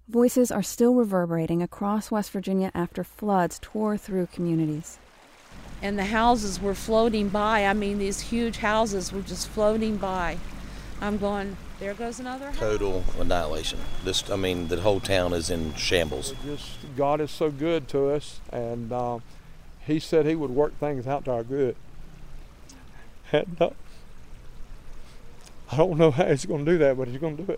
Voices are still reverberating across West Virginia after floods tore through communities. And the houses were floating by. I mean, these huge houses were just floating by. I'm going, there goes another house. Total annihilation. The whole town is in shambles. God is so good to us, and He said He would work things out to our good. And I don't know how He's going to do that, but He's going to do it.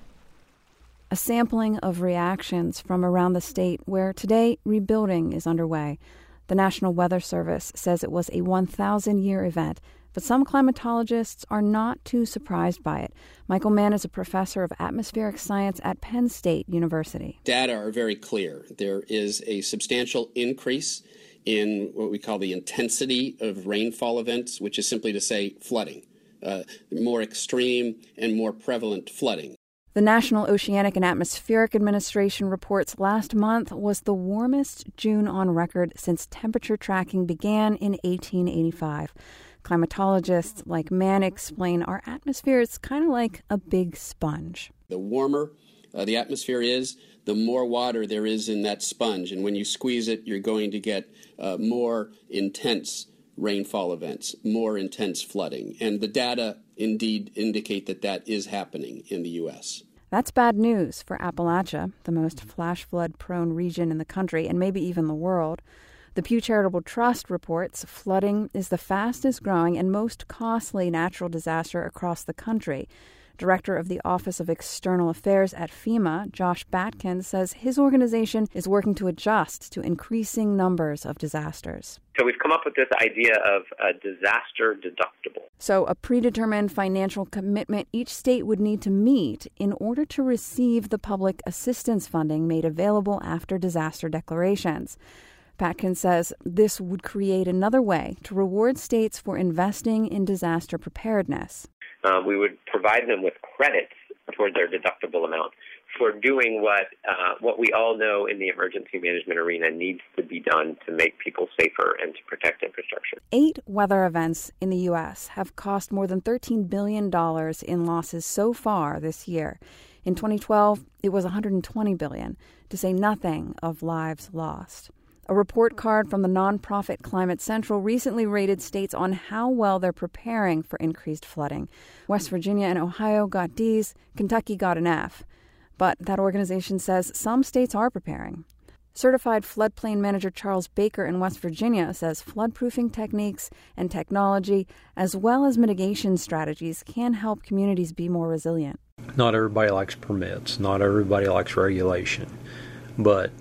A sampling of reactions from around the state where today rebuilding is underway. The National Weather Service says it was a 1,000-year event, but some climatologists are not too surprised by it. Michael Mann is a professor of atmospheric science at Penn State University. Data are very clear. There is a substantial increase in what we call the intensity of rainfall events, which is simply to say flooding, more extreme and more prevalent flooding. The National Oceanic and Atmospheric Administration reports last month was the warmest June on record since temperature tracking began in 1885. Climatologists like Mann explain our atmosphere is kind of like a big sponge. The warmer the atmosphere is, the more water there is in that sponge. And when you squeeze it, you're going to get more intense rainfall events, more intense flooding. And the data indeed indicate that that is happening in the U.S. That's bad news for Appalachia, the most flash flood-prone region in the country and maybe even the world. The Pew Charitable Trust reports flooding is the fastest growing and most costly natural disaster across the country. Director of the Office of External Affairs at FEMA, Josh Batkin, says his organization is working to adjust to increasing numbers of disasters. So we've come up with this idea of a disaster deductible. So a predetermined financial commitment each state would need to meet in order to receive the public assistance funding made available after disaster declarations. Patkin says this would create another way to reward states for investing in disaster preparedness. We would provide them with credits toward their deductible amount for doing what we all know in the emergency management arena needs to be done to make people safer and to protect infrastructure. 8 weather events in the U.S. have cost more than $13 billion in losses so far this year. In 2012, it was $120 billion, to say nothing of lives lost. A report card from the nonprofit Climate Central recently rated states on how well they're preparing for increased flooding. West Virginia and Ohio got Ds, Kentucky got an F. But that organization says some states are preparing. Certified floodplain manager Charles Baker in West Virginia says floodproofing techniques and technology, as well as mitigation strategies, can help communities be more resilient. Not everybody likes permits. Not everybody likes regulation. But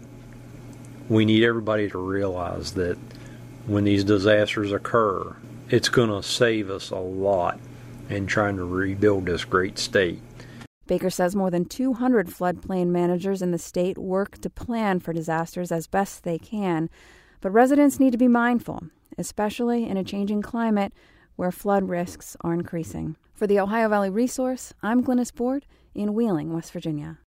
we need everybody to realize that when these disasters occur, it's going to save us a lot in trying to rebuild this great state. Baker says more than 200 floodplain managers in the state work to plan for disasters as best they can. But residents need to be mindful, especially in a changing climate where flood risks are increasing. For the Ohio Valley Resource, I'm Glynis Board in Wheeling, West Virginia.